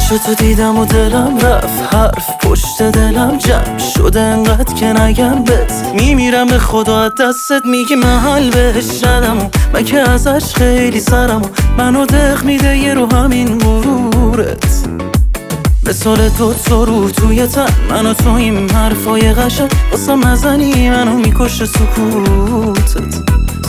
چشاتو دیدم و دلم رفت، حرف پشت دلم جمع شده انقدر که نگم بهت. میمیرم به خدا از دستت، میگی من حل بهش ندم و من که ازش خیلی سرم و منو دق میده یه رو همین غرورت. مثال تو رو توی تن من و تو این حرفای قشنگ واسم نزنی منو میکشه سکوتت.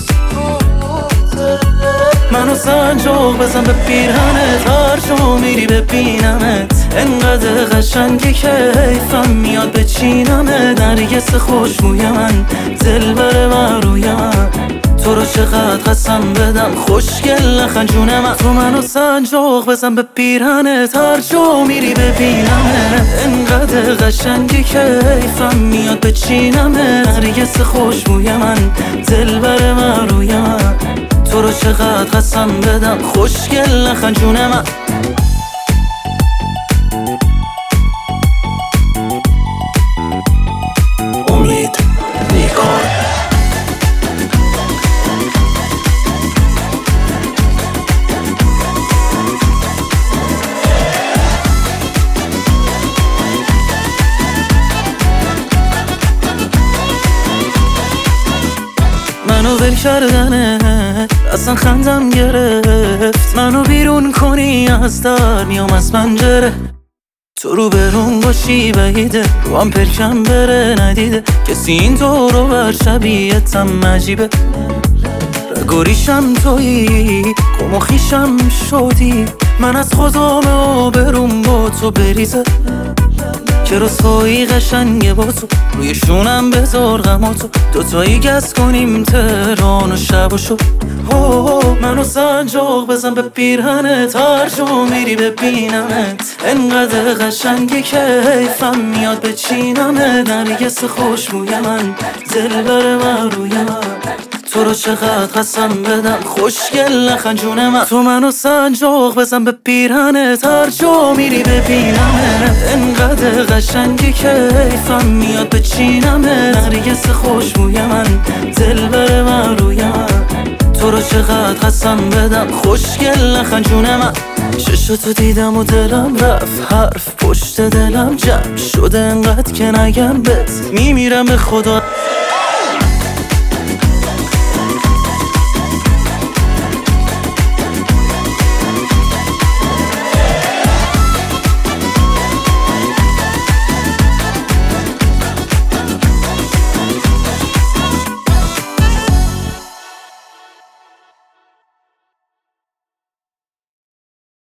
منو سنجاق بزن به پیرهنت، هر جا میری ببینمت. انقدر قشنگی که حیفم میاد بچینمت. نرگس خوشبوی من، دلبر من روی من، تو رو چقدر قسم بدم خوشگل نخن جون من. تو منو سنجاق بزن به پیرهنت، هر جا میری ببینمت. انقدر قشنگی که حیفم میاد بچینمت. نرگس خوشبوی من، دلبر من روی من، تو رو چقدر قسم بدم خوشگل نخن جون من. امید نیکار. منو ول کردنه اصلا خندم گرفت. منو بیرون کنی از در میام از پنجره. تو رو برون باشی بعیده، رو هم پرکم بره ندیده کسی این تو رو بر شبیهتم عجیبه. رگوریشم تویی گم و خویشم شدی، من از خدام آبروم با تو بریزه. که رسوایی قشنگه با تو، روی شونم بذار غماتو، دوتایی گس کنیم تهران و شب و شو. منو سنجاق بزن به پیرهنت، هر جا میری ببینمت. انقدر قشنگی که حیفم میاد بچینمت. نرگس خوشبوی من، دلبر من روی من، تو رو چقدر قسم بدم خوشگل نخن جون من. تو منو سنجاق بزن به پیرهنت، هر جا میری ببینمت. انقدر قشنگی که حیفم میاد بچینمت. نرگس خوشبوی من، دلبر من روی من، تو رو چقدر قسم بدم خوشگل نخن جون من. چشاتو دیدم و دلم رفت، حرف پشت دلم جمع شده انقدر که نگم بهت. میمیرم به خدا.